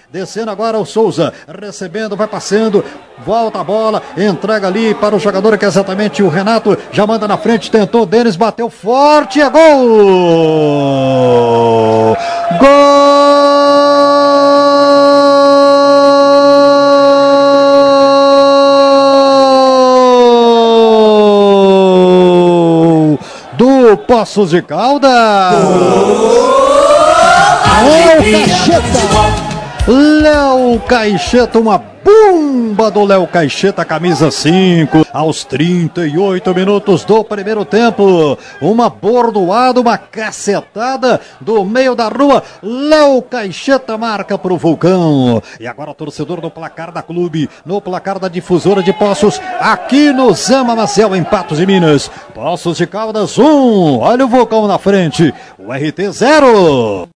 descendo agora o Souza, recebendo, vai passando, volta a bola, entrega ali para o jogador que é exatamente o Renato, já manda na frente, tentou, Denis bateu forte, é gol! Gol! Do Poços de Caldas! Léo Caixeta, uma bomba do Léo Caixeta, camisa 5, aos 38 minutos do primeiro tempo, uma bordoada, uma cacetada do meio da rua, Léo Caixeta marca pro Vulcão, e agora o torcedor no placar da Clube, no placar da Difusora de Poços, aqui no Zama Maciel, em Patos de Minas, Poços de Caldas 1, olha o Vulcão na frente, o RT 0.